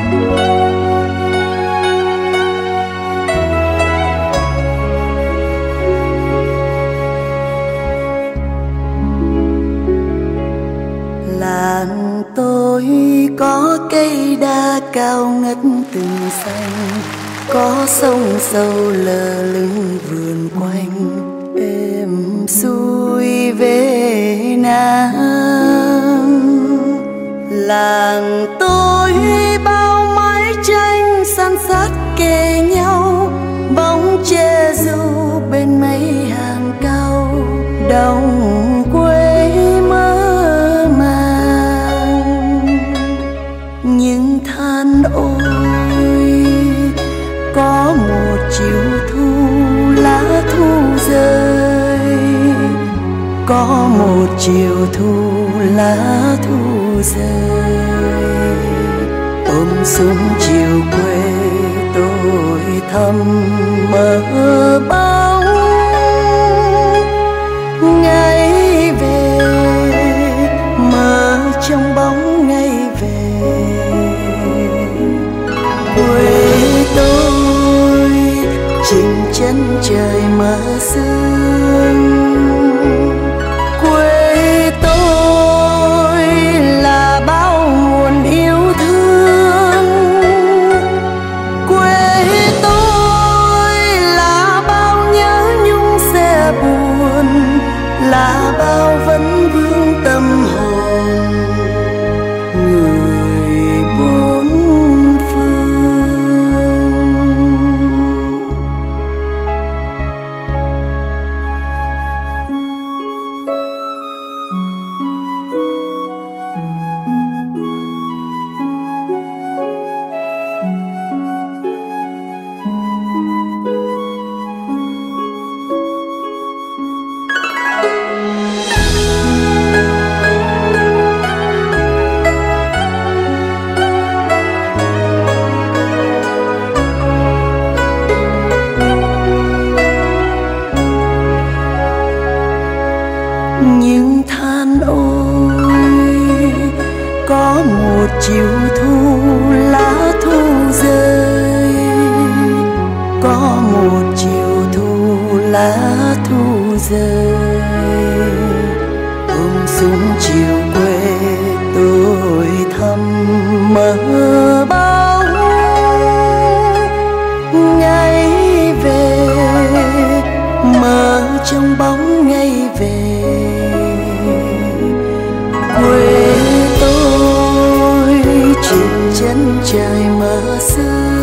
Làng tôi có cây đa cao ngất từng xanh, có sông sâu lờ lững vườn quanh, êm xuôi về Nam. Làng tôi bao mái tranh san sát kề nhau, bóng che du bên mấy hàng cau, đồng quê mơ màng. Nhưng than ôi có một chiều thu lá thu rơi, có một chiều thu lá thu rơi. Ôm súng chiều quê tôi thầm mơ bóng ngày về, mơ trong bóng ngày về. Quê tôi chìm chân trời mơ sương, quê tôi là bao nguồn yêu thương, quê tôi là bao nhớ nhung sẽ buồn, là bao vấn vương tâm hồn người bốn phương. Nhưng than ôi có một chiều thu lá thu rơi, có một chiều thu lá thu rơi. Ôm súng chiều quê tôi thầm mơ bóng ngày về, mơ trong bóng ngày về. Quê tôi chìm chân trời mơ sương,